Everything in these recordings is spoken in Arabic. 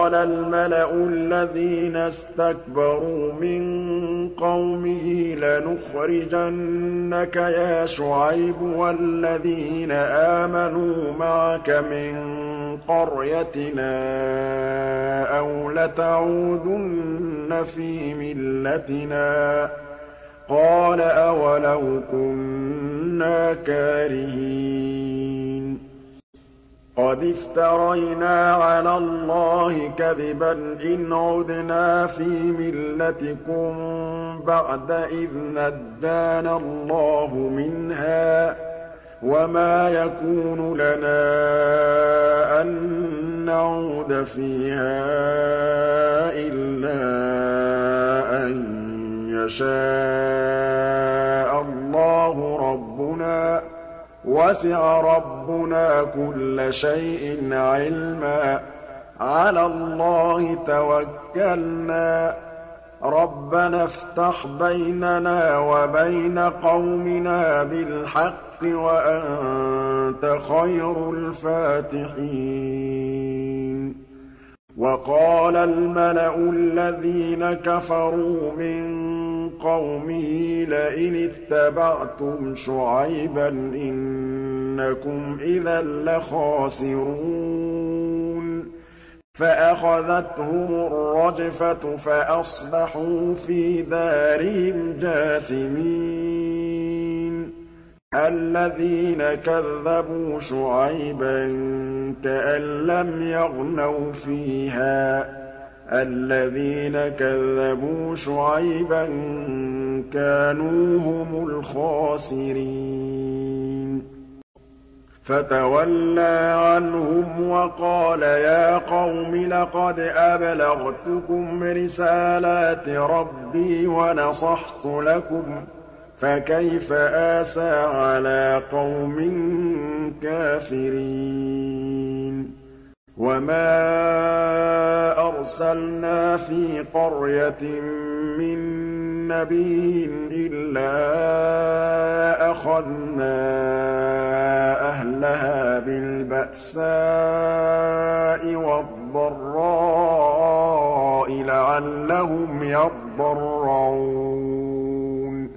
وَقَالَ الْمَلَأُ الَّذِينَ اسْتَكْبَرُوا مِن قَوْمِهِ لَنُخْرِجَنَّكَ يَا شُعَيْبُ وَالَّذِينَ آمَنُوا مَعَكَ مِن قَرْيَتِنَا أَوْ لَتَعُودُنَّ فِي مِلَّتِنَا ۚ قَالَ أَوَلَوْ كُنَّا كَارِهِينَ قَدِ افْتَرَيْنَا عَلَى اللَّهِ كَذِبًا إِنْ عُدْنَا فِي مِلَّتِكُم بَعْدَ إِذْ نَجَّانَا اللَّهُ مِنْهَا ۚ وَمَا يَكُونُ لَنَا أَن نَّعُودَ فِيهَا إِلَّا أَن يَشَاءَ اللَّهُ رَبُّنَا ۚ وَسِعَ رَبُّنَا كُلَّ شَيْءٍ عِلْمًا ۚ عَلَى اللَّهِ تَوَكَّلْنَا ۚ رَبَّنَا افْتَحْ بَيْنَنَا وَبَيْنَ قَوْمِنَا بِالْحَقِّ وَأَنتَ خَيْرُ الْفَاتِحِينَ وَقَالَ الْمَلَأُ الَّذِينَ كَفَرُوا مِن قَوْمِهِ لَئِنِ اتَّبَعْتُمْ شُعَيْبًا إِنَّكُمْ إِذًا لَّخَاسِرُونَ فَأَخَذَتْهُمُ الرَّجْفَةُ فَأَصْبَحُوا فِي دَارِهِمْ جَاثِمِينَ الَّذِينَ كَذَّبُوا شُعَيْبًا كَأَن لَّمْ يَغْنَوْا فِيهَا ۚ الَّذِينَ كَذَّبُوا شُعَيْبًا كَانُوا هُمُ الْخَاسِرِينَ فَتَوَلَّىٰ عَنْهُمْ وَقَالَ يَا قَوْمِ لَقَدْ أَبْلَغْتُكُمْ رِسَالَاتِ رَبِّي وَنَصَحْتُ لَكُمْ ۖ فَكَيْفَ آسَىٰ عَلَىٰ قَوْمٍ كَافِرِينَ وَمَا أَرْسَلْنَا فِي قَرْيَةٍ مِّن نَّبِيٍّ إِلَّا أَخَذْنَا أَهْلَهَا بِالْبَأْسَاءِ وَالضَّرَّاءِ لَعَلَّهُمْ يَضَّرَّعُونَ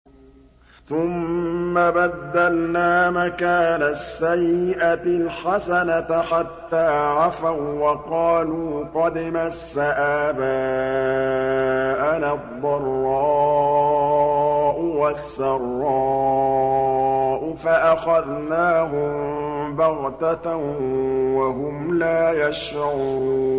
ثُمَّ بَدَّلْنَا مَكَانَ السَّيِّئَةِ الْحَسَنَةَ حَتَّىٰ عَفَوا وَّقَالُوا قَدْ مَسَّ آبَاءَنَا الضَّرَّاءُ وَالسَّرَّاءُ فَأَخَذْنَاهُم بَغْتَةً وَهُمْ لَا يَشْعُرُونَ